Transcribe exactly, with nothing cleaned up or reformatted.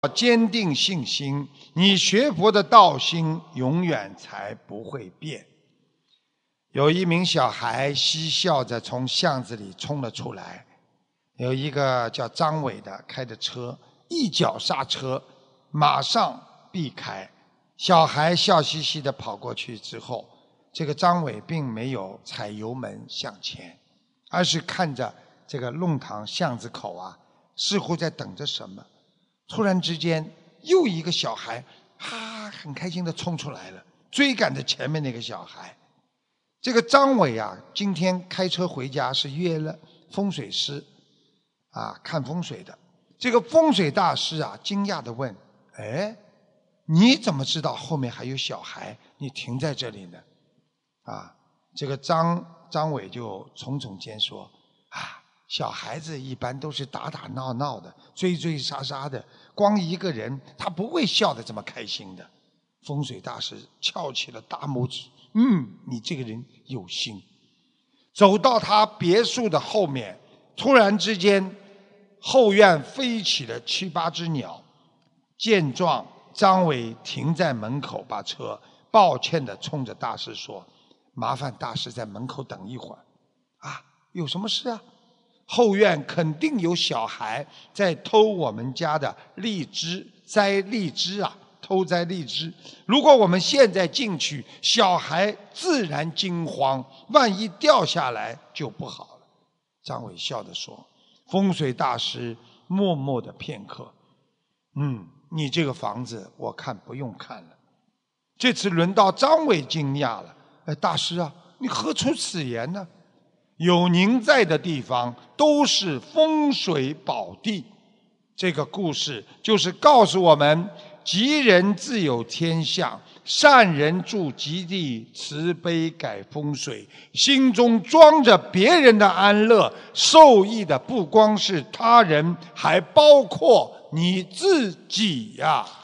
坚定信心，你学佛的道心永远才不会变。有一名小孩嬉笑着从巷子里冲了出来，有一个叫张伟的开着车，一脚刹车，马上避开。小孩笑嘻嘻地跑过去之后，这个张伟并没有踩油门向前，而是看着这个弄堂巷子口啊，似乎在等着什么。突然之间，又一个小孩哈很开心地冲出来了，追赶着前面那个小孩。这个张伟啊，今天开车回家是约了风水师啊看风水的。这个风水大师啊惊讶地问：哎，你怎么知道后面还有小孩，你停在这里呢？啊，这个张张伟就耸耸肩说：啊，小孩子一般都是打打闹闹的，追追杀杀的，光一个人他不会笑得这么开心的。风水大师翘起了大拇指，嗯，你这个人有心。走到他别墅的后面，突然之间后院飞起了七八只鸟。见状，张伟停在门口，把车抱歉地冲着大师说：麻烦大师在门口等一会儿。啊，有什么事啊？后院肯定有小孩在偷我们家的荔枝，摘荔枝啊，偷摘荔枝。如果我们现在进去，小孩自然惊慌，万一掉下来就不好了。张伟笑着说。风水大师默默的片刻，嗯，你这个房子我看不用看了。这次轮到张伟惊讶了，哎，大师啊，你何出此言呢？有您在的地方都是风水宝地。这个故事就是告诉我们，吉人自有天相，善人住吉地，慈悲改风水。心中装着别人的安乐，受益的不光是他人，还包括你自己呀、啊。